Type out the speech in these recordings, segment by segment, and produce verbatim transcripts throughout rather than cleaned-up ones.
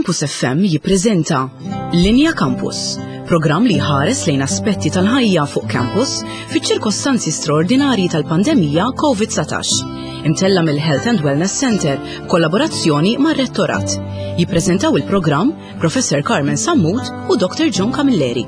Campus F M jippreżenta Linja Campus, programm li ħares lejn aspetti tal-ħajja fuq campus fiċ-ċirkostanzi straordinarji tal-pandemija COVID nineteen. Imtella mill-Health and Wellness Center, kollaborazzjoni mar-Rettorat. Jippreżentaw il-programm Professor Carmen Sammut u Doctor John Camilleri.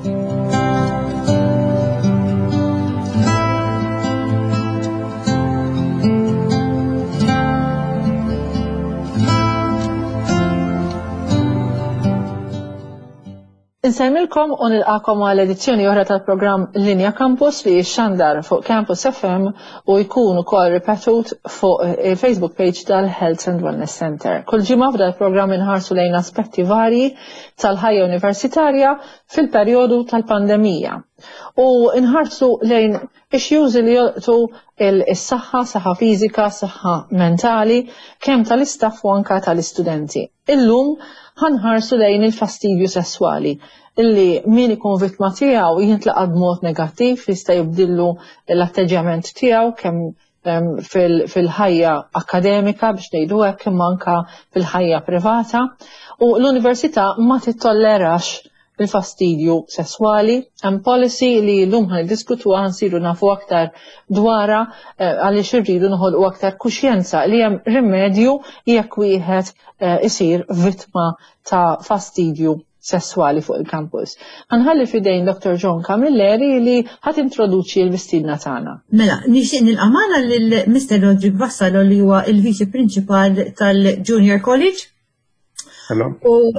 Insemmilkom u nilqakom għal edizzjoni oħra tal-programm Linja Campus li xandar fuq Campus F M u jkun ukoll ripetut fuq il-Facebook page tal-Health and Wellness Center. Kull ġimgħa f'dal programm inħarsu lejn aspetti varji tal-ħajja universitarja fil-perjodu tal-pandemija. U inħarsu lejn issues li jolqtu il-saħħa, saħħa fiżika, saħħa mentali, kemm tal-istaff u anka tal-istudenti. Illum ħanħarsu lejn il-fastidju sessuali, illi min ikun vittma tiegħu jintlaq b'mod negattiv jista' jibdillu l-atteġġjament tiegħu kemm fil-ħajja akademika biex ngħidu hekk imma anke fil-ħajja privata u l-università ma tittollerax il-fastidju sessuali. Hemm policy li llum ħaniddiskutuha nsiru nafu aktar dwarha għaliex irridu noħolqu aktar kuxjenza li hemm rimedju jekk wieħed isir vittma ta' fastidju sessuali fuq il-campus. Ħanħalli fidejn Doctor John Camilleri li ħadd introduċi l-mistiedna tagħna. Mela, nixtieq nilqamana lil Mister Rodrick Vassalo li huwa il-Viċi Prinċipal tal-Junior College. Hello.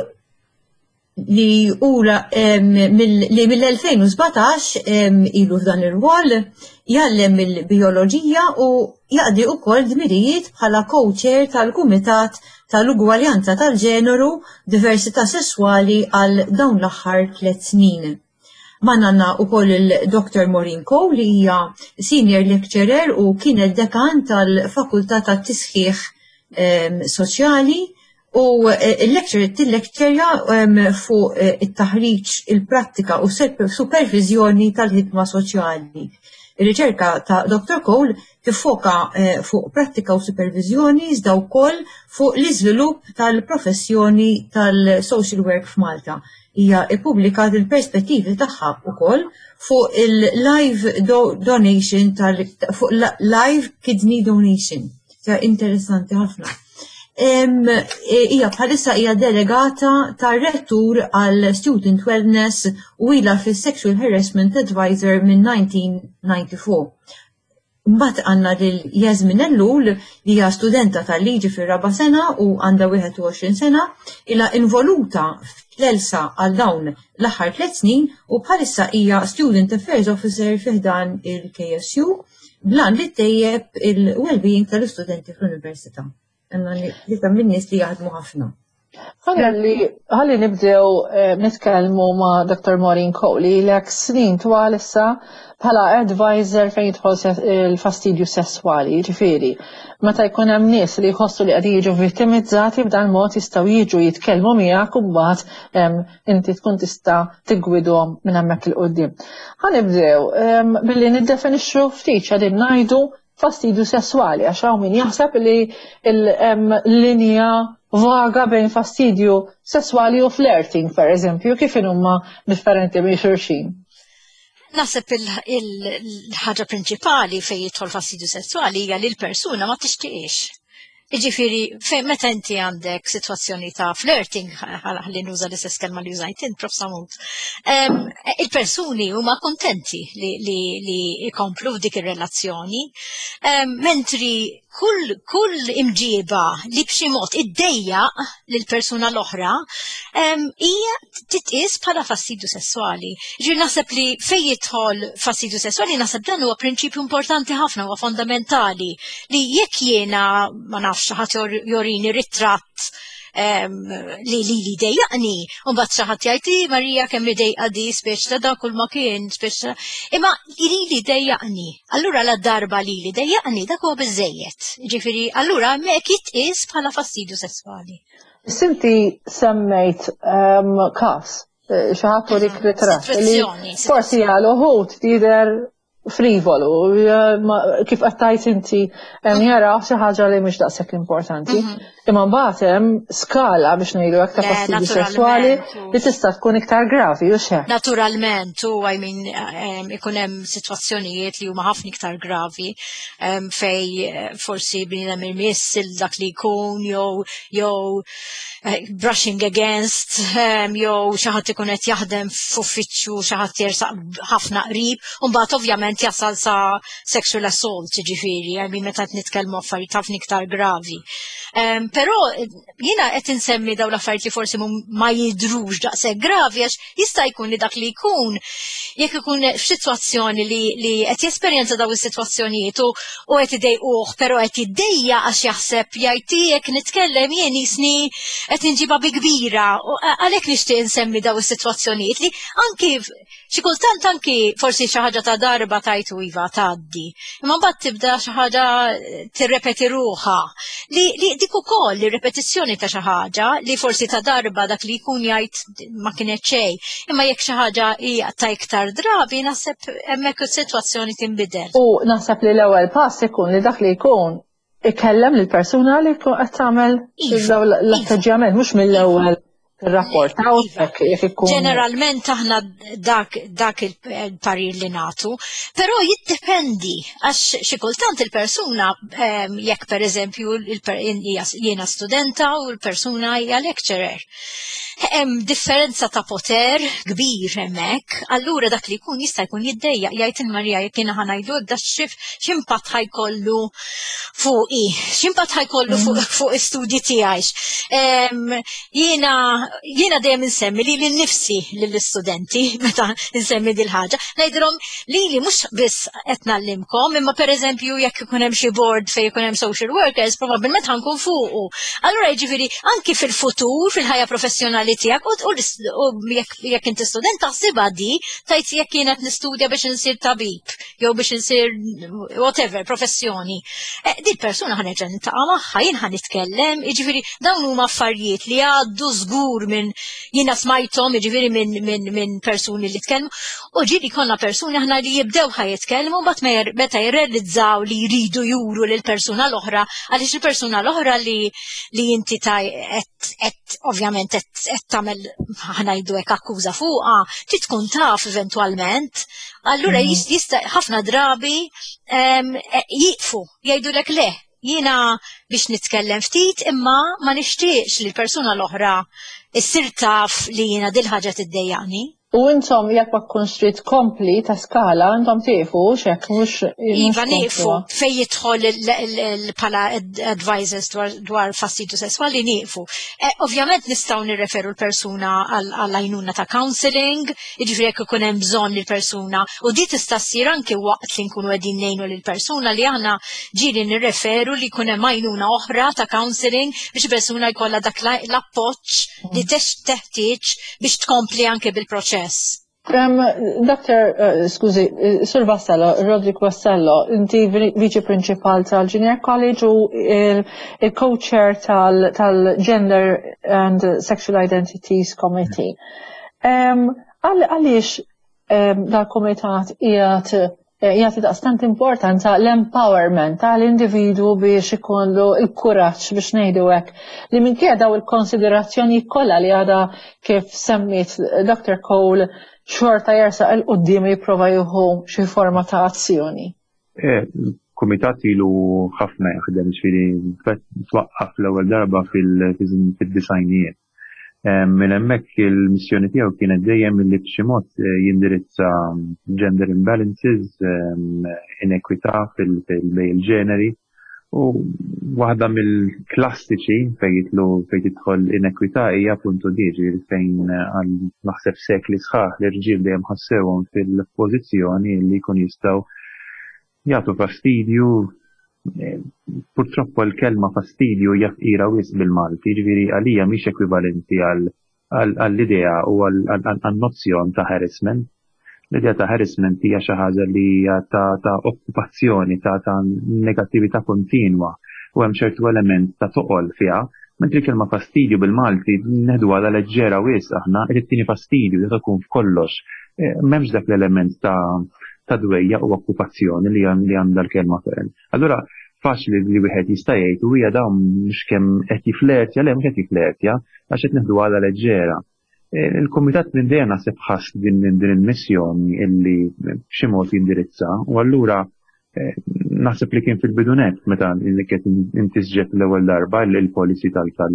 Li ura li mill-elfejn u sbatax ilu f'dan ir-rwol jgħallem il-bioloġija u jaqdi wkoll dmirijiet bħala co-chair tal-Kumitat tal-Ugwaljanza tal-Ġeneru Diversità Sesswali għal dawn l-aħħar tliet snin. Manna wkoll il-Doctor Maureen Cole li hija Senior Lecturer u kienet dekan tal-Fakultà tat-Tisħiħ Soċjali u il-lecture til-lecturja fuq it-taħriġ, il-prattika u supervizjoni tal-ħidma soċjali. Ir-riċerka ta' Doctor Cole tiffoka fuq prattika u supervizjoni iżda wkoll fuq l-iżvilupp tal-professjoni tal-social work f'Malta. Hija ippubblikat il-perspettivi tagħha wkoll fuq il-live donation fuq live kidney donation. Ja interessanti ħafna. Ija bħalissa hija delegata tar-rettur għal Student Wellness u ilha fis-Sexual Harassment Advisor minn nineteen ninety-four. Mbagħad għandna lil Jasmin Ellul li hija studenta tal-liġi fir-raba' sena u għandha wieħed u għoxrin sena, ilha involuta fl-elsa għal dawn l-aħħar tliet snin u bħalissa hija Student Affairs Officer fih dan il-K S U blan li tejjeb il-well-being tal-istudenti fl-Università. Għanna li ta' minnis li jaħdmu ħafna. Għalli nibdew nitkellmu ma' Doctor Maureen Cole li l-ek snin twal issa bħala advisor fejn jidħol il-fastidju sessuali, ġifieri. Meta jkun hemm nies li jħossu li qed jiġu vittimizzati b'dan mod jistgħu jiġu jitkellmu miegħek u mbagħad inti tkun tista' tiggwidhom minn hemmhekk il quddiem. Ħanibdew billi niddefinixxu ftit x'qegħdin ngħidu fastidju sessuali, għax hawn min jaħseb li l-linja vaga bejn fastidju sessuali u flirting, per eżempju, kif huma differenti minn xulxin. Naħseb il-ħaġa prinċipali fejn jidħol fastidju sessuali hija li l-persuna ma tixtieqx. Jiġifieri fejn meta inti għandek sitwazzjoni ta' flirting, ħalli nuża l-istess kelma li użajt int, Prof Samut, il-persuni huma kontenti li jkomplu f'dik ir-relazzjoni, mentri kull kull imġiba li b'xi mod iddejjaq lill-persuna l-oħra hija titqis bħala fastidju sessuali. Ġifieri naħseb li fejn jidħol fastidju sessuali naħseb dan huwa prinċipju importanti ħafna, huwa fondamentali li jekk jiena ma nafx ħadd jorini ritratt li li li dejjaqni, u mbagħad xi ħadd jgħid li Marija kemm idejqa di speċ ta' dak kull ma kien, speċ imma li li dejjaqni. Allura la darba li li dejjaqni dak huwa biżejjed. Jiġifieri allura hemmhekk jitqies bħala fastidju sesswali. Sinti semmejt każ xi ħadd urik ritratt li forsi għal uħud tidher frivolu, kif qattajt inti jara xi ħaġa li mhux daqshekk importanti. Imma mbagħad hemm skala biex ngħidu hekk ta' Le, fastidju sesswali naturalment. li tista' tkun iktar gravi u xe. Naturalment, u I mean, um, ikun hemm sitwazzjonijiet li huma ħafna iktar gravi um, fej eh, forsi bniedem irmiss il dak li jkun jew jew eh, brushing against um, jew xi ħadd ikun qed jaħdem f'uffiċċju xi ħadd jersaq ħafna qrib, u mbagħad ovvjament jasal sa sexual assault, ġifieri, I mean meta qed nitkellmu affarijiet ħafna iktar gravi. Um, però jiena qed insemmi dawn l-affarijiet li forsi mhum ma jidhrux daqshekk gravi għax jista' jkun li dak li jkun jekk ikun f'sitwazzjoni li li qed jesperjenza dawn is-sitwazzjonijiet u u qed idejquh, però qed jiddejja għax jaħseb jgħid jekk nitkellem jien isni qed inġibha bi kbira, u għalhekk nixtieq insemmi dawn is-sitwazzjonijiet li anki xi kultant anki forsi xi ħaġa ta' darba tajtu iva tgħaddi, imma mbagħad tibda xi ħaġa tirrepeti ruħha li li dik ukoll ir-repetizzjoni ta' xi ħaġa li forsi ta' darba dak li jkun jgħid ma kienet xejn, imma jekk xi ħaġa hija ta' iktar drabi naħseb hemmhekk is-sitwazzjoni tinbidel. U naħseb li l-ewwel pass ikun li dak li jkun ikellem lill persuna li tkun qed tagħmel l-atteġġjament mhux mill-ewwel ir-rapport ta' jekk ikun. Ġeneralment aħna dak dak il-parir li nagħtu, però jiddependi għax xi kultant il-persuna jekk pereżempju jiena studenta u l-persuna hija lecturer. Hemm differenza ta' poter kbir hemmhekk, allura dak li jkun jista' jkun jiddejjaq jgħid il-Marija jekk jiena ħanajdu hekk dak x'impatt ħajkollu fuqi, x'impatt ħajkollu fuq istudji tiegħi. Jiena jiena dejjem insemmi li l-nifsi lill-istudenti meta insemmi dil ħaġa, ngħidilhom li li mhux biss qed nallimkom, imma pereżempju jekk ikun hemm xi board fejn ikun hemm social workers, probabbilment ħankun fuqu. Allura jiġifieri anki fil-futur fil-ħajja professjonali tiegħek u jekk inti student taħsibha di tajt jekk jien qed nistudja biex insir tabib jew biex insir whatever professjoni. Din persuna ħanerġa' niltaqa' magħha, jien ħanitkellem, jiġifieri dawn huma affarijiet li għaddu żgur minn jiena smajthom jiġifieri minn minn minn persuni li tkellmu, u ġieli konna persuni aħna li jibdew ħajitkellmu mbagħad meta jirrealizzaw li jridu juru lil persuna l-oħra għaliex il-persuna l-oħra li li inti taj qed ovvjament qed tagħmel ħanajdu hekk akkuża fuqha, trid tkun taf eventwalment. Allura jista' ħafna drabi jieqfu jgħidulek le, jiena biex nitkellem ftit imma ma nixtieqx li l-persuna l-oħra issir taf li jiena dil ħaġa tiddejjaqni. U intom jekk ma tkunx trid kompli ta' skala, intom tiefu x'hekk mhux. Iva nieqfu fejn jidħol bħala advisors dwar fastidju sesswali nieqfu. Ovvjament nistgħu nirreferu l-persuna għal għajnuna ta' counselling, jiġifieri jekk ikun hemm bżonn lill-persuna, u di tista' ssir anke waqt li nkunu qegħdin ngħinu lill-persuna li aħna ġieli nirreferu li jkun hemm għajnuna oħra ta' counselling biex persuna jkollha dak l-appoġġ li teħtieġ biex tkompli anke bil-proċess. Um, Doktor, uh, skużi, Sur Vassallo, Rodrigo Vassallo, inti viċi prinċipal tal-Junior College u il-co-chair tal-Gender and Sexual Identities Committee. Għaliex um, dal-komitat jgħat jgħati daqstant importanza l-empowerment tal-individu biex ikollu il-kuraġġ biex ngħidu hekk li minkejja daw il-konsiderazzjoni kollha li għadha kif semmit Doctor Cole xorta jersaq il-qudiem jipprova jieħu xi forma ta' azzjoni. Kumitat ilu ħafna jaħdem ġifieri twaqqaf l-ewwel darba fid-disajnijiet. Minn hemmhekk il-missjoni tiegħu kienet dejjem li b'xi mod jindirizza gender imbalances, inekwità fil-bejn il-ġeneri, u waħda mill-klassiċi fejn jitlu fejn tidħol inekwità hija appuntu di ġifieri fejn għal naħseb sekli sħaħ l-irġiel dejjem ħassewhom fil-pożizzjoni li jkun jistgħu jagħtu fastidju. Purtroppo l-kelma fastidju jafqira wisq bil-Malti, ġifieri għalija mhix ekwivalenti għall-idea u għall-nozzjon ta' harassment. L-idea ta' harassment hija xi ħaġa li hija ta' okkupazzjoni, ta' negattività kontinwa u hemm ċertu element ta' toqol fiha, mentri kelma fastidju bil-Malti neħdu għadha leġġera wisq aħna qed tieni fastidju li tkun f'kollox. M'hemmx dak l-element ta' ta' dwejja u okkupazzjoni li għandha l-kelma ferm. Allura faċli li wieħed jista' jgħid u hija dawn mhux kemm qed jiflertja, le mhux qed jiflertja għax qed nieħdu għadha leġġera. Il-Kumitat minn dejjem naħseb ħass din din il-missjoni illi b'xi mod jindirizza u allura naħseb li kien fil-bidunet meta li kien intisġet l-ewwel darba il-policy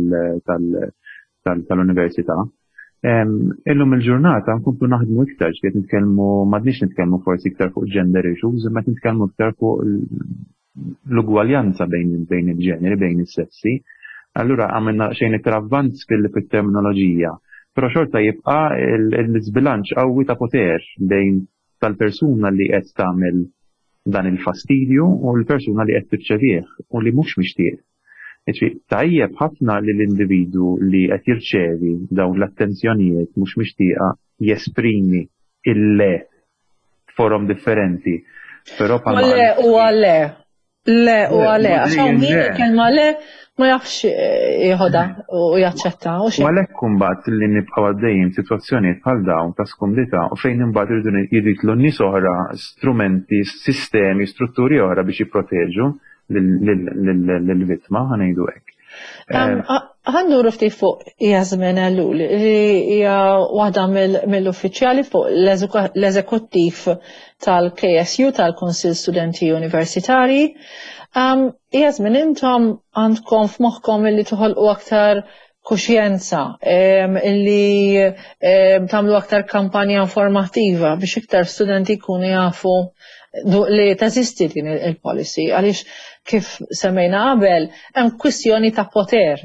tal-università. Illum il-ġurnata nkomplu naħdmu iktar ġiet nitkellmu m'għadniex nitkellmu forsi iktar fuq gender issues, imma nitkellmu iktar fuq l-ugwaljanza bejn bejn il-ġeneri, bejn is-sessi. Allura għamilna xejn iktar avvanz fil-terminoloġija. Però xorta jibqa' l-iżbilanċ qawwi ta' poter bejn tal-persuna li qed tagħmel dan il-fastidju u l-persuna li qed tirċevih u li mhux mixtieq. Jiġifieri tajjeb ħafna li l-individu li qed jirċevi dawn l-attenzjonijiet mhux mixtieqa jesprimi il-le forum differenti. Però bħalma le u għale. Le u għale. Għaxaw min kelma le ma jafx jħoda u jaċċetta. U għalhekk imbagħad li nibqgħu għaddejjin f'sitwazzjonijiet bħal dawn ta' skumdità u fejn imbagħad irridu jiditlu nies oħra, strumenti, sistemi, strutturi oħra biex jipproteġu lill-vittma ħanejdu hekk. Ħanduru ftit fuq Jasmin Ellul li hija waħda mill-uffiċjali fuq l-eżekuttiv tal-K S U tal-Kunsill Studenti Universitarji. Jasmin, intom għandkom f'moħħkom illi toħolqu aktar kuxjenza, illi tagħmlu aktar kampanja informattiva biex iktar studenti jkunu jafu li teżisti din il-policy, għaliex kif semmejna qabel, hemm kwistjoni ta' poter.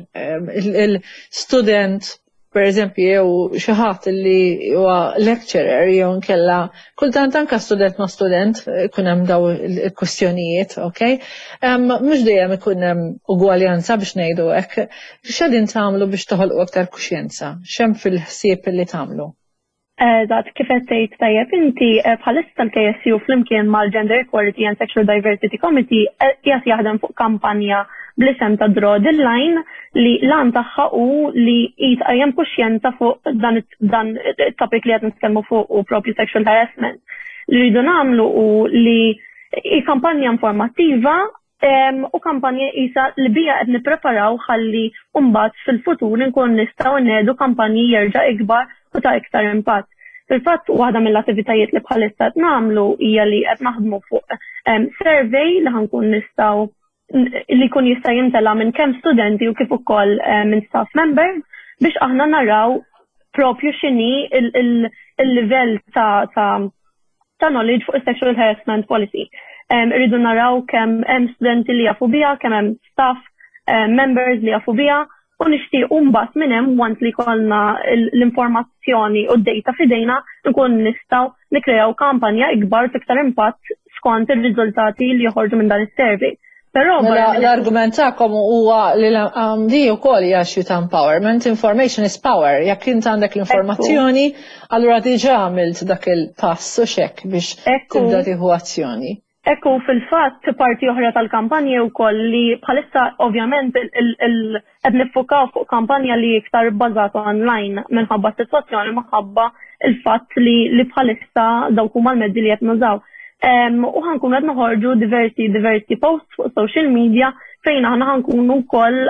Il-student, per eżempju, jew xi ħadd li huwa lecturer jew nkella kultant anke student ma' student ikun hemm daw il-kwistjonijiet, okay? Mhux dejjem ikun hemm ugwaljanza biex ngħidu hekk. X'qegħdin tagħmlu biex toħolqu aktar kuxjenza? X'hemm fil-ħsieb li tagħmlu? Eżatt, kif qed tgħid tajjeb inti bħalissa tal-K S U flimkien mal-Gender Equality and Sexual Diversity Committee qiegħed jaħdem fuq kampanja bl-isem ta' Draw the Line li lan tagħha hu li jitqajjem kuxjenza fuq dan it-topic li qed nitkellmu fuq u propju sexual harassment. Li rridu nagħmlu hu li hi kampanja informattiva u kampanja isa li bija qed nippreparaw ħalli mbagħad fil-futur nkun nistgħu nnedu kampanji jerġa' ikbar u ta' iktar impatt. Fil-fatt waħda mill-attivitajiet li bħalissa qed nagħmlu hija li qed naħdmu fuq survey li ħankun nistgħu li jkun jista' jimtela minn kemm studenti u kif ukoll minn staff members biex aħna naraw propju x'inhi il-livell ta' ta' knowledge fuq is-sexual harassment policy. Irridu naraw kemm hemm studenti li jafu biha, kemm hemm staff members li jafu biha. U nixtiequ mbagħad minn hemm want li jkollna l-informazzjoni u d-data f'idejna nkun nistgħu nikkreaw kampanja ikbar iktar impatt skont ir-riżultati li joħorġu minn dan is-survey. Però l-argument tagħkom huwa li di wkoll hija xi ta' empowerment, information is power. Jekk int għandek l-informazzjoni, allura diġà għamilt dak il-pass u xekk biex tibda tieħu azzjoni. Ekku fil-fatt parti oħra tal-kampanja wkoll li bħalissa ovvjament qed niffukaw fuq kampanja li iktar bbażata online minħabba s-sitwazzjoni minħabba il-fatt li li bħalissa dawk huma l-mezzi li qed nużaw. U ħankunu qed noħorġu diversi diversi posts fuq social media fejn aħna ħankunu wkoll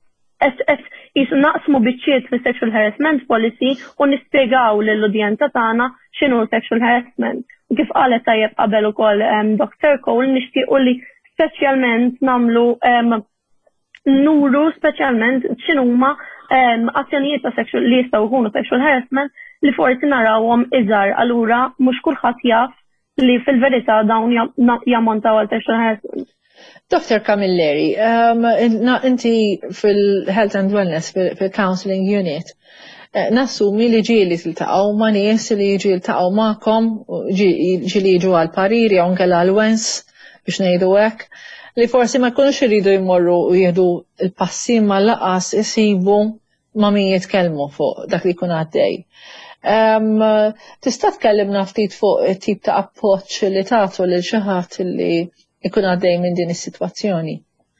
jisu naqsmu biċċiet fi sexual harassment policy u nispjegaw lill-udjenza tagħna x'inhu sexual harassment. U kif qalet tajjeb qabel ukoll Doctor Cole nixtiequ li speċjalment nagħmlu nuru speċjalment x'inhuma azzjonijiet ta' sexual li jistgħu jkunu sexual harassment li forsi narawhom iżgħar allura mhux kulħadd jaf li fil-verità dawn jammontaw għal sexual harassment. Doctor Camilleri, inti fil-Health and Wellness, fil-Counseling Unit, nassumi li ġieli tiltaqgħu ma' nies li jiġu jiltaqgħu magħkom, ġieli jiġu għal pariri jew nkella għal wens biex ngħidu hekk, li forsi ma jkunux iridu jmorru u jieħdu l-passi ma laqas isibu ma' min jitkellmu fuq dak li jkun għaddej. Tista' tkellimna ftit fuq it-tip ta' appoġġ li tagħtu lil xi ħadd li jkun għaddej minn din is-sitwazzjoni.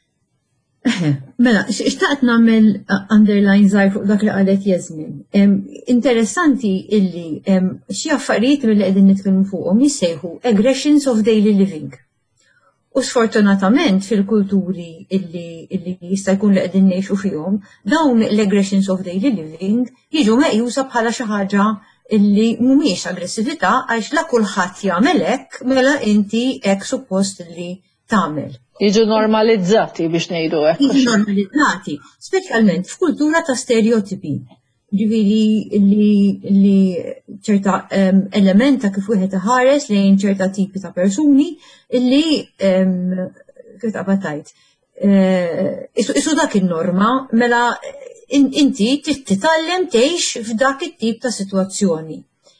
Mela, xtaqt nagħmel underline żgħir fuq dak li qalet Jasmin. Interessanti illi xi affarijiet milli qegħdin nitkellmu fuqhom jissejħu aggressions of daily living. U sfortunatament fil-kulturi illi, illi jista' jkun li qegħdin ngħixu fihom, dawn l-aggressions of daily living jiġu meqjusa bħala xi ħaġa illi mhumiex aggressività għax la kulħadd jagħmel hekk mela inti hekk suppost li tagħmel. Jiġu normalizzati biex ngħidu hekk. Jiġu normalizzati, speċjalment f'kultura ta' stereotipi. Ġifieri li ċerta elementa kif wieħed iħares lejn ċerta tipi ta' persuni illi kif taqbad tajt. Isu dak in-norma mela inti trid titgħallem tgħix f'dak it-tip ta' sitwazzjoni.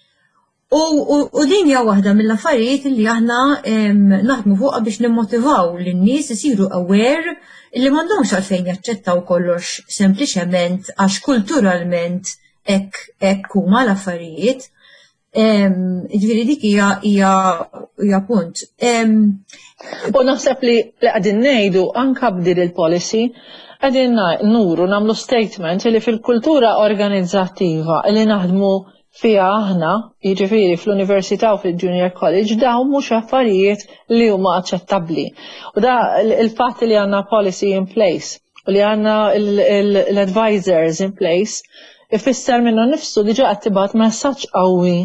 U din hija waħda mill-affarijiet li aħna naħdmu fuqha biex nimmotivaw lin-nies isiru aware li m'għandhomx għalfejn jaċċettaw kollox sempliċement għax kulturalment hekk hekk huma l-affarijiet. Ġifieri dik hija hija punt. U naħseb li qegħdin ngħidu anke b'din il-policy qegħdin nuru nagħmlu statement li fil-kultura organizzattiva li naħdmu fija aħna, jiġifieri fl-Università u fil-Junior College, dawn mhux affarijiet li huma aċċettabbli. U da il-fatt li għandna policy in place u li għandna l-advisors in place ifisser minnu nnifsu diġà qed tibgħat messaġġ qawwi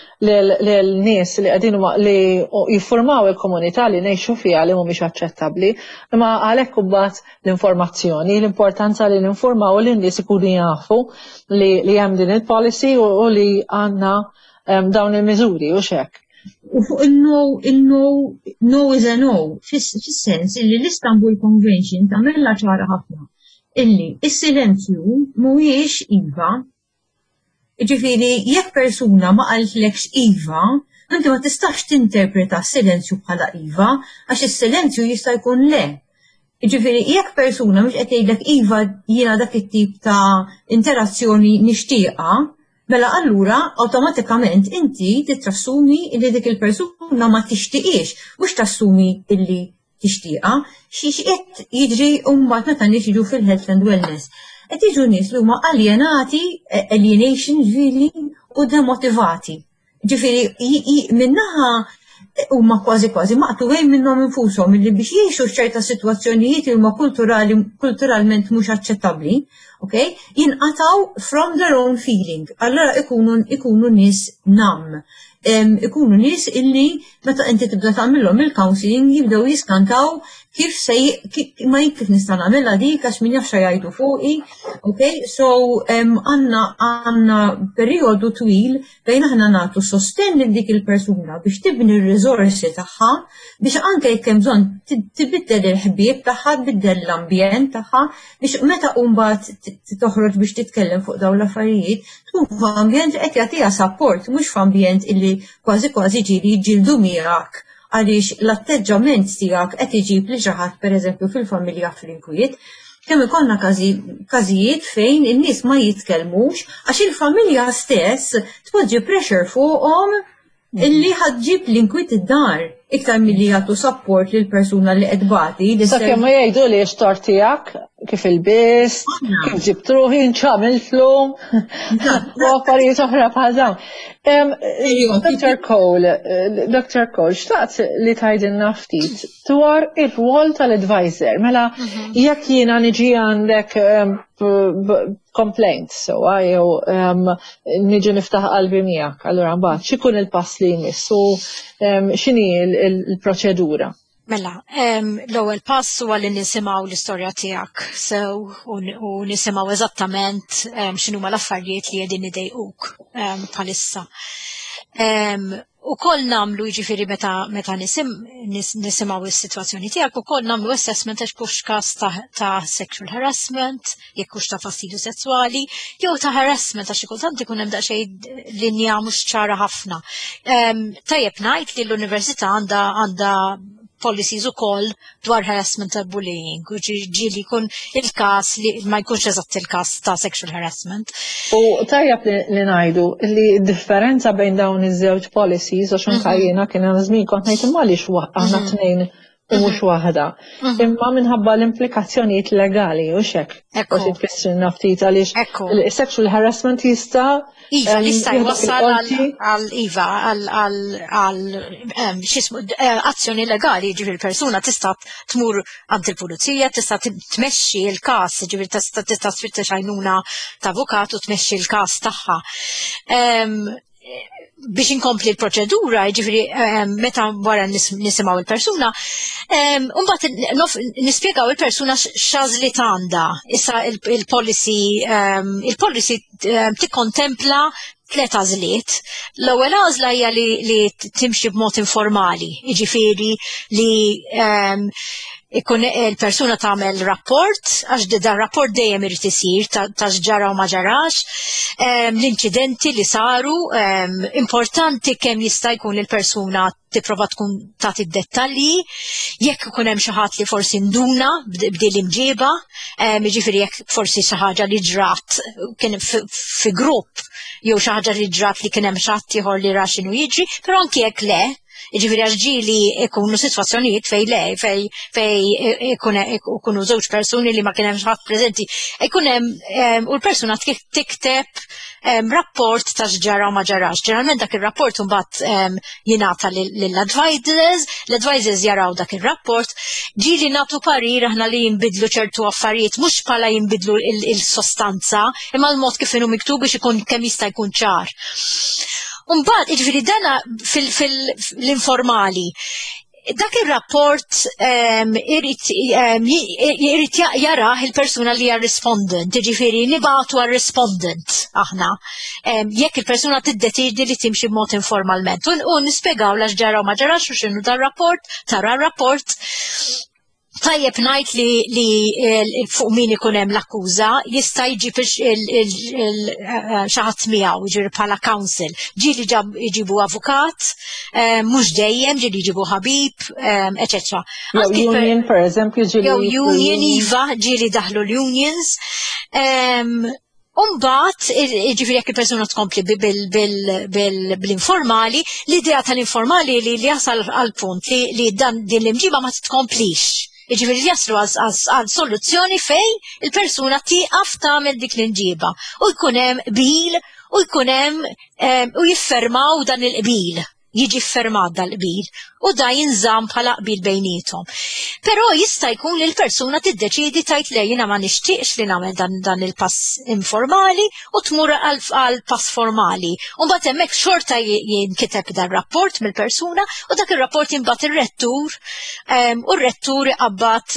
lil-nies li qegħdin li jiffurmaw il-komunità li ngħixu fiha li mhumiex aċċettabbli, imma għalhekk imbagħad l-informazzjoni, l-importanza li ninformaw lin-nies ikunu jafu li hemm din il-policy u li għandna dawn il-miżuri u x'hekk. U fuq il-no, il-no, no is a no, fis-sens illi l-Istanbul Convention tagħmilha ċara ħafna illi is-silenzju mhuwiex iva. Ġifieri jekk persuna ma qaltlekx iva, inti ma tistax tinterpreta s-silenzju bħala iva, għax is-silenzju jista' jkun le. Ġifieri jekk persuna mhux qed tgħidlek iva jiena dak it-tip ta' interazzjoni nixtieqha, mela allura awtomatikament inti titrassumi li dik il-persuna ma tixtieqx, mhux tassumi illi tixtieqha, xi qed jiġri mbagħad meta niġu fil-health and wellness. Qed jiġu nies li huma alienati, alienation ġifieri u demotivati. Ġifieri minnaħa huma kważi kważi maqtugħin minnhom infushom illi biex jgħixu f'ċerta sitwazzjonijiet li huma kulturali kulturalment mhux aċċettabbli, okay? Jinqataw from their own feeling. Allura ikunu ikunu nies nam. Ikunu nies illi meta inti tibda tagħmilhom il-counseling jibdew jiskantaw kif se ma kif nista' nagħmilha dik għax min jafx jgħidu fuqi, okay? So għandna għandna perjodu twil bejn aħna nagħtu sostenn lil dik il-persuna biex tibni r-riżorsi tagħha biex anke jekk hemm bżonn tibiddel il-ħbieb tagħha, tbiddel l-ambjent tagħha biex meta mbagħad toħroġ biex titkellem fuq dawn l-affarijiet tkun f'ambjent qed jagħtiha support mhux f'ambjent illi kważi kważi ġieli jġildu miegħek għaliex l-atteġġament tiegħek qed iġib li xi ħadd pereżempju fil-familja fl-inkwiet, kemm ikollna każijiet fejn in-nies ma jitkellmux għax il-familja stess tpoġġi pressure fuqhom illi ħadġib l-inkwiet id-dar iktar milli jagħtu support lil persuna li qed bagħti. Sakemm ma jgħidu li x-tort tiegħek kif il-biss, kif ġibt ruħi nċamiltlu, u affarijiet oħra bħal dawn. Doctor Cole, Doctor Cole, xtaqt li tgħidilna ftit dwar ir-rwol tal-advisor. Mela jekk jiena niġi għandek complaints, so jew niġi niftaħ qalbi miegħek, allura mbagħad x'ikun il-pass li jmiss u x'inhi l-proċedura? Mela, l-ewwel pass huwa li nisimgħu l-istorja tiegħek sew u nisimgħu eżattament x'inhuma l-affarijiet li qegħdin idejquk bħalissa. Ukoll nagħmlu jiġifieri meta meta nisimgħu is-sitwazzjoni tiegħek ukoll nagħmlu assessment għax hux każ ta' sexual harassment, jekk hux ta' fastidju sesswali, jew ta' harassment għax xi kultant ikun hemm daqsxejn linja mhux ċara ħafna. Tajjeb ngħid li l-università għandha għandha policies ukoll dwar harassment and bullying, u ġieli jkun il-każ li ma jkunx eżatt il-każ ta' sexual harassment. U tajjeb li ngħidu li d-differenza bejn dawn iż-żewġ policies għax anke jiena kien hemm żmien kont ngħid imma għaliex aħna tnejn u mhux waħda. Imma minħabba l-implikazzjonijiet legali u xek. Ekku. U tfissri naftit għaliex Ekku. il-sexual harassment jista' Iva, em, jista' jieħdu jwassal fil-qorti. għal Iva, għal għal għal em, x'ismu eh, azzjoni legali, ġifieri l-persuna tista' tmur għand il-pulizija, tista' tmexxi l-każ, ġifieri tista' tista' tfittex għajnuna ta' avukat u tmexxi l-każ tagħha. Em, biex inkompli l-proċedura, ġifiri meta wara nisimgħu il-persuna, mbagħad nispjegaw il-persuna x'għażliet għandha. Issa il-policy il-policy tikkontempla tliet għażliet. L-ewwel għażla hija li timxi b'mod informali, jiġifieri li ikun il-persuna tagħmel rapport, għax dan rapport dejjem irid isir ta' x'ġara u ma ġarax, l-inċidenti li saru, importanti kemm jista' jkun il-persuna tipprova tkun tagħti d-dettalji, jekk ikun hemm xi ħadd li forsi nduna bdil imġiba, jiġifieri jekk forsi xi ħaġa li ġrat kien fi grupp jew xi ħaġa li ġrat li kien hemm xi ħadd ieħor li ra x'inhu jiġri, però anke jekk le, ġifiri għaxġili ikunu situazzjonijiet fej le, fej fej ikunu żewġ persuni li ma kienem xaħat prezenti, ikunem u l-persuna tikteb rapport ta' xġara u ma ġarax. Ġeneralment dak il-rapport mbagħad jingħata lill-advisors, l-advisors jaraw dak il-rapport, ġili nagħtu parir aħna li jinbidlu ċertu affarijiet, mhux bħala jinbidlu il-sostanza, imma l-mod kif inhu miktub biex ikun kemm jista' jkun ċar. Umbagħad jiġifieri dana fil-informali. Dak ir-rapport irid jarah il-persuna li hija respondent, jiġifieri nibagħtu għar-respondent aħna. Jekk il-persuna tiddeċiedi li timxi b'mod informalment. U nispjegaw għax ġara u ma ġarax u x'inhu dar-rapport, tara r-rapport. Tajjeb ngħid li li fuq min ikun hemm l-akkuża jista' jġib xi ħadd miegħu jiġri bħala counsel. Ġieli jġibu avukat, mhux dejjem ġieli jġibu ħabib, eċetera. Jew union pereżempju ġieli. Jew union iva, ġieli daħlu l-unions. Umbagħad, jiġifieri jekk il-persuna tkompli bil-informali, l-idea tal-informali li jasal għal punt li dan din l-imġiba ma tkomplix. Jiġifieri jaslu għal soluzzjoni fejn il-persuna tieqaf tagħmel dik l-imġiba u jkun hemm qbil u jkun hemm u jiffermaw dan il-qbil. Jiġi fermat dal-qbil u da jinżamm bħala qbil bejniethom. Però jista' jkun li l-persuna tiddeċiedi tgħid le jiena ma nixtieqx li nagħmel dan, dan il-pass informali u tmur għal pass formali. U mbagħad hemmhekk xorta jinkiteb dan rapport mill-persuna u dak ir-rapport jinbagħat ir-rettur u r-rettur iqabbad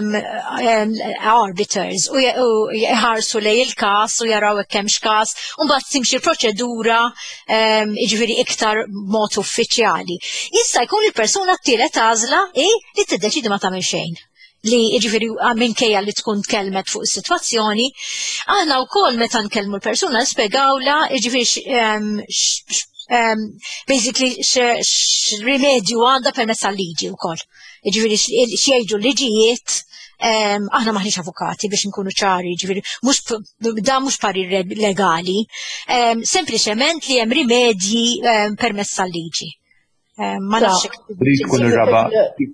arbiters u jħarsu lej il-każ u jaraw hekk hemmx każ u mbagħad timxi l-proċedura jiġifieri iktar mod uffiċjali. Jista' jkun il-persuna t-tielet għażla li tiddeċidi ma tagħmel xejn. Li jiġifieri minkejja li tkun tkellmet fuq is-sitwazzjoni, aħna wkoll meta nkellmu l-persuna nispjegawla jiġifieri basically x'rimedju għandha permezz tal-liġi wkoll. Jiġifieri x'jgħidu liġijiet. Aħna maħniex avukati biex nkunu ċari, ġifieri mhux da mhux parir legali, sempliċement li hemm rimedji permezz tal-liġi. Ma nafx tkun ir-raba.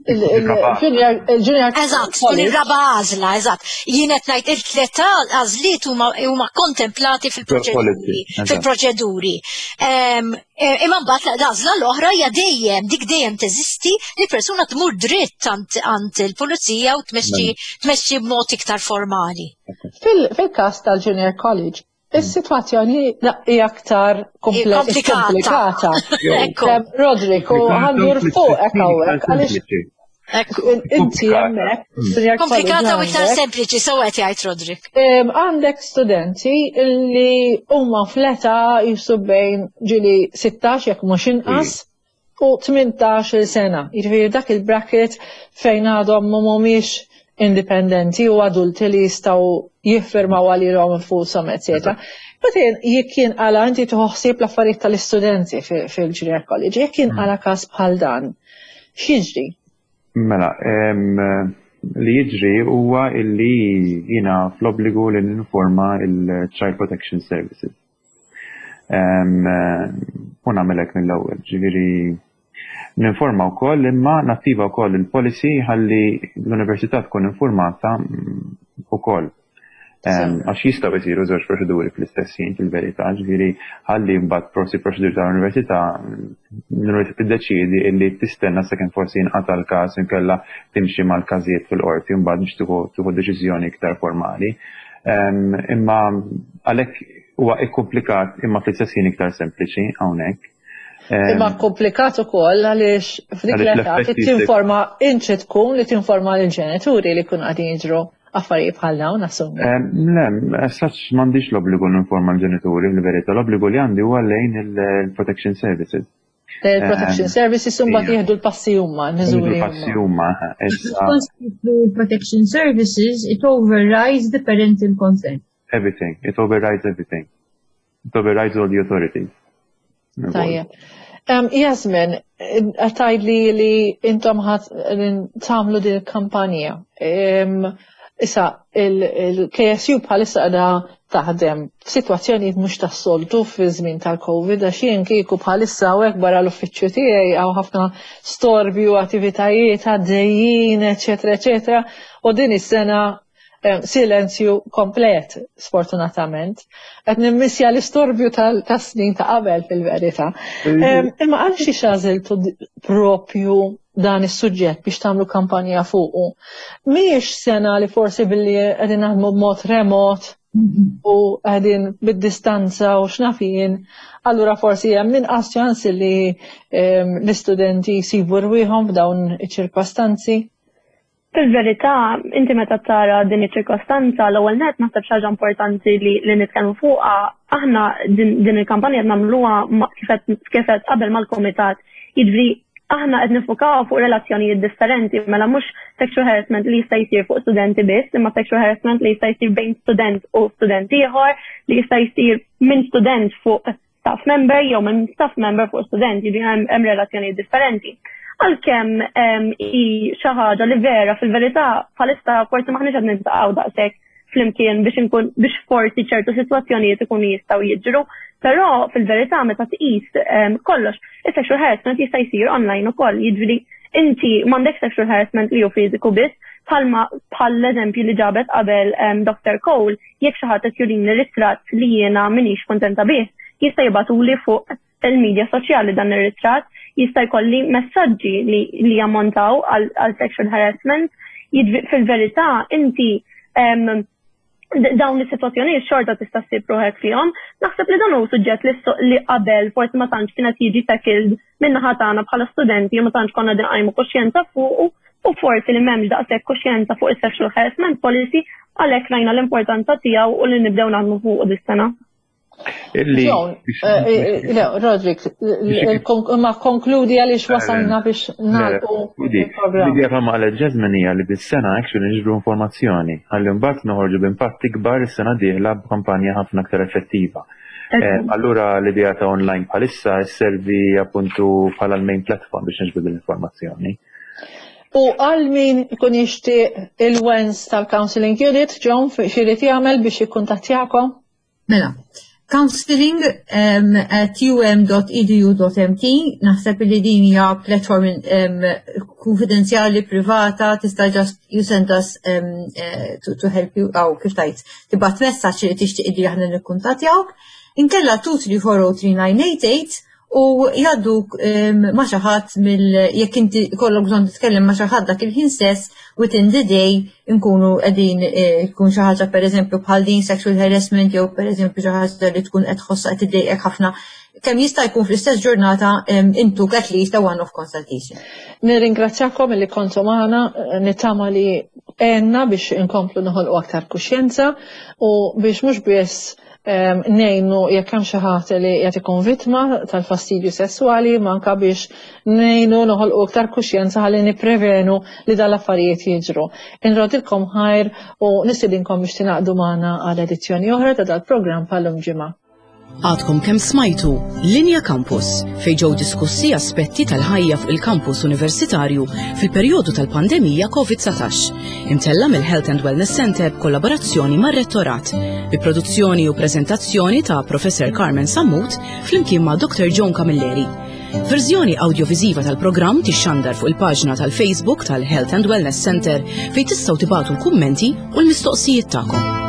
Eżatt, tkun ir-raba għażla, eżatt. Jien qed ngħid il-tliet għażliet huma kontemplati fil-proċeduri. Fil-proċeduri. Imma mbagħad l-għażla l-oħra hija dejjem dik dejjem teżisti li persuna tmur dritt għand il-pulizija u tmexxi b'mod iktar formali. Fil-każ tal-Junior College, is-sitwazzjoni hija aktar komplikata. Rodrik, u ħandur fuq hekk hawnhekk għaliex inti hemmhekk. Komplikata u iktar sempliċi sewwet jgħid Rodrik. Għandek studenti li huma fl-età jisu bejn ġieli sittax jekk mhux inqas u tmintax-il sena. Jiġifieri dak il-bracket fejn għadhom mhumiex indipendenti u adulti li jistgħu jiffirmaw għalihom infushom, eċetera. Meta jekk jinqala inti tħossib l-affarijiet tal-istudenti fil-Junior College, jekk jinqala każ bħal dan, x'jiġri? Mela, li jiġri huwa illi jiena fl-obbligu li ninforma il-Child Protection Services. U nagħmel hekk mill-ewwel, ġifieri Ninforma wkoll imma nattiva wkoll il-policy ħalli l-Università tkun informata wkoll. Għax jistgħu jsiru żewġ proċeduri fl-istess ħin fil-verità, ġifieri ħalli mbagħad prosi proċeduri tal-Università l-Università tiddeċiedi illi tistenna sakemm forsi jinqata' l-każ inkella timxi mal-każijiet fil-qorti mbagħad biex tieħu deċiżjoni iktar formali. Imma għalhekk huwa ikkomplikat imma fl-istess ħin iktar sempliċi hawnhekk. Imma komplikat ukoll għaliex f'dik l-età tinforma inti tkun li tinforma lill-ġenituri li jkunu qegħdin jiġru affarijiet bħal dawn assumi. Le, saċ m'għandix l-obbligu ninforma l-ġenituri, l-verità l-obbligu li għandi huwa lejn il-Protection Services. Il-Protection Services imbagħad jieħdu l-passi huma, l-miżuri passi huma. Protection Services, it overrides the parental consent. Everything, it overrides everything. It overrides all the authorities. Tajjeb. Jasmin, għattajd li li intom ħat tamlu di kampanja. Issa, il-K S U bħalissa għada taħdem f'sitwazzjonijiet mhux tas-soltu fi żmien tal-Covid, għax jien kieku bħalissa hawnhekk barra l-uffiċċju tiegħi hawn ħafna storbju, attivitajiet għaddejjin, eċetera, eċetera, u din is-sena silenzju komplet, sfortunatament. Qed nimmissja l-istorbju tas-snin ta' qabel fil-verità. Imma għal xi xażiltu propju dan is-suġġett biex tagħmlu kampanja fuqu. Mhijiex sena li forsi billi qegħdin naħdmu b'mod remot u qegħdin bid-distanza u x'nafin, allura forsi hemm inqas ċans li l-istudenti jsibu rwieħhom f'dawn iċ-ċirkostanzi. Fil-verità, inti meta tara din iċ-ċirkostanza l-ewwel nett naħseb xi ħaġa importanti li li nitkellmu fuqha, aħna din il-kampanja qed nagħmluha kif qed qabel mal-kumitat. Jiġri aħna qed nifukaw fuq relazzjonijiet differenti, mela mhux sexual harassment li jista' jsir fuq studenti biss, imma sexual harassment li jista' jsir bejn student u student ieħor, li jista' jsir minn student fuq staff member jew minn staff member fuq student, jiġri hemm relazzjonijiet differenti. Għalkemm hi xi ħaġa li vera fil-verità bħalissa forsi maħniex qed nintaqgħu daqshekk flimkien biex inkun biex forsi ċertu sitwazzjonijiet ikunu jistgħu jiġru, però fil-verità meta tqis kollox is-sexual harassment jista' jsir online ukoll, jiġri inti m'għandek sexual harassment li hu fiżiku biss, bħalma bħall-eżempju li ġabet qabel Doctor Cole, jekk xi ħadd qed jurini ritratt li jiena m'iniex kuntenta bih, jista' jibatuli fuq il-medja soċjali dan ir-ritratt, jista' jkolli messaġġi li li jammontaw għal sexual harassment, fil-verità inti dawn is-sitwazzjonijiet xorta tista' ssib ruħek fihom. Naħseb li dan hu suġġett li qabel forsi ma tantx kienet jiġi tackled min-naħa tagħna bħala studenti ma tantx konna din qajmu kuxjenza fuq u forsi li m'hemmx daqshekk kuxjenza fuq is-sexual harassment policy għalhekk rajna l-importanza tiegħu u li nibdew naħdmu fuq dis-sena. John, Rodrik, ma konkludi għaliex wasalna biex nagħlqu il-programm. L-idea ta' maqlet Jasmine hija li bis-sena actually niġbru informazzjoni, ħalli mbagħad noħorġu b'impatt ikbar is-sena dieħla b'kampanja ħafna aktar effettiva. Allura l-idea ta' online bħalissa sservi appuntu bħala l-main platform biex niġbru l-informazzjoni. U għal min ikun jixtieq il-wens tal-counseling unit, John, x'irid jagħmel biex jikkuntattjakom? Mela. Counseling um, at u m dot e d u dot m t, naħseb li din hija platform um, konfidenzjali privata, tista' just you send us um, uh, to, to help you, aw kif tajt, tibgħat messaġġ li tixtieq li aħna nikkuntattjawk, inkella two three four zero three nine eight eight u jgħadduk um, ma' xi ħadd mill jekk inti kollok bżonn titkellem ma' xi ħadd dak il-ħin stess within the day nkunu qegħdin tkun xi ħaġa pereżempju bħal din sexual harassment jew pereżempju xi ħaġa li tkun qed tħossha qed tiddejjek ħafna kemm jista' jkun fl-istess ġurnata intuk at least a one-off consultation. Nirringrazzjakom li kontu magħna, nittama li għenna biex inkomplu noħolqu aktar kuxjenza u biex mhux biss nejnu jekk hemm xi ħadd li qed ikun vittma tal-fastidju sesswali, ma anke biex nejnu noħolqu aktar kuxjenza ħalli nipprevenu li dal-affarijiet jiġru. Inrodilkom ħajr u nisidinkom biex tingħaqdu magħna għal edizzjoni oħra ta' dal-programm bħallum ġimgħa. Għadkom kemm smajtu Linja Campus fejn ġew diskussi aspetti tal-ħajja fuq il-kampus universitarju fil-perjodu tal-pandemija COVID nineteen, imtella mill-Health and Wellness Center b'kollaborazzjoni mar-Rettorat, bi produzzjoni u preżentazzjoni ta' Professor Carmen Sammut flimkien ma' Doctor John Camilleri. Verżjoni audiovisiva tal-programm tixxandar fuq il-paġna tal-Facebook tal-Health and Wellness Center fejn tistgħu tibagħtu l-kummenti u l-mistoqsijiet tagħkom.